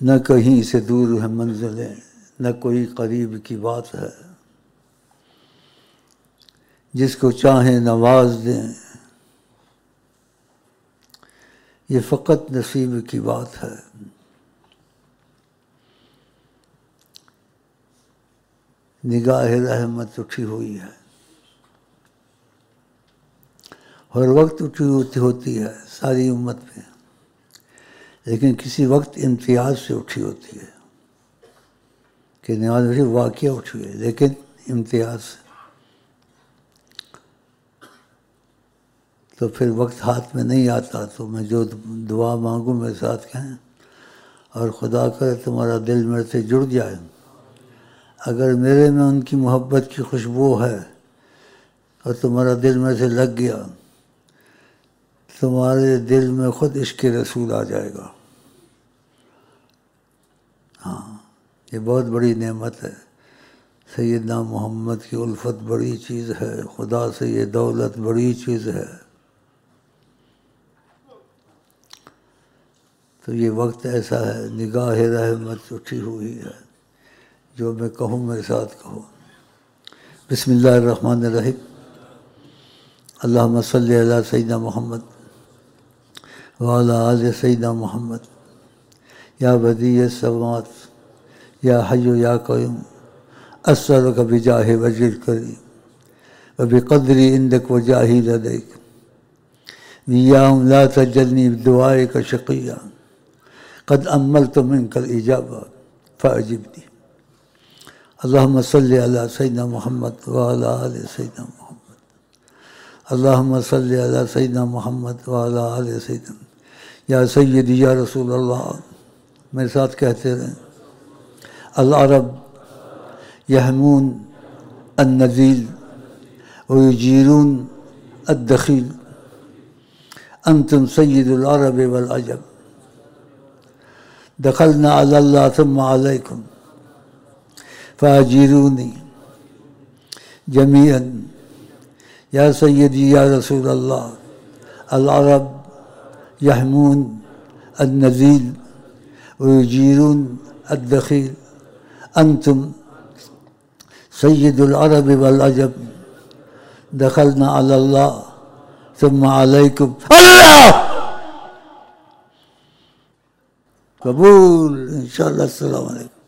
نہ کہیں سے دور ہے منزلیں، نہ کوئی قریب کی بات ہے، جس کو چاہیں نواز دیں، یہ فقط نصیب کی بات ہے۔ نگاہ رحمت اٹھی ہوئی ہے، ہر وقت اٹھی ہوتی ہے ساری امت پہ، لیکن کسی وقت امتیاز سے اٹھی ہوتی ہے کہ نماز میں واقعہ اٹھی ہے، لیکن امتیاز سے۔ تو پھر وقت ہاتھ میں نہیں آتا تو میں جو دعا مانگوں میرے ساتھ کہیں، اور خدا کرے تمہارا دل میرے سے جڑ جائے، اگر میرے میں ان کی محبت کی خوشبو ہے اور تمہارا دل میرے سے لگ گیا، تمہارے دل میں خود عشق رسول آ جائے گا۔ ہاں، یہ بہت بڑی نعمت ہے۔ سیدنا محمد کی الفت بڑی چیز ہے، خدا سے یہ دولت بڑی چیز ہے۔ تو یہ وقت ایسا ہے، نگاہ رحمت اٹھی ہوئی ہے، جو میں کہوں میرے ساتھ کہو۔ بسم اللہ الرحمن الرحیم، اللہم صلی علی سیدنا محمد وعلی آل سیدنا محمد، یا بدیع السماوات یا حی یا قیوم، اسألک بجاہ وجہ الکریم وبقدری عندک وجاہی لدیک، ویاہم لا تجلنی بدعائک شقیا، قد املت منک الاجابہ فاجبنی۔ اللہم صلی علی سیدنا محمد وعلی آل سیدنا محمد، اللہم صلی علی سیدنا محمد وعلی آل سیدنا، یا سیدی یا رسول اللہ، میرے ساتھ کہتے رہیں۔ العرب یحمون النذیل ویجیرون الدخیل، انتم سید العرب والعجب، دخلنا علی اللہ ثم علیکم فاجیرونی جمیعا، یا سیدی یا رسول اللہ، العرب یحمون النذیل ویجیرون الدخیل، انتم سید العرب والعجب، دخلنا علی اللہ ثم علیکم۔ اللہ قبول انشاءاللہ۔ السلام علیکم۔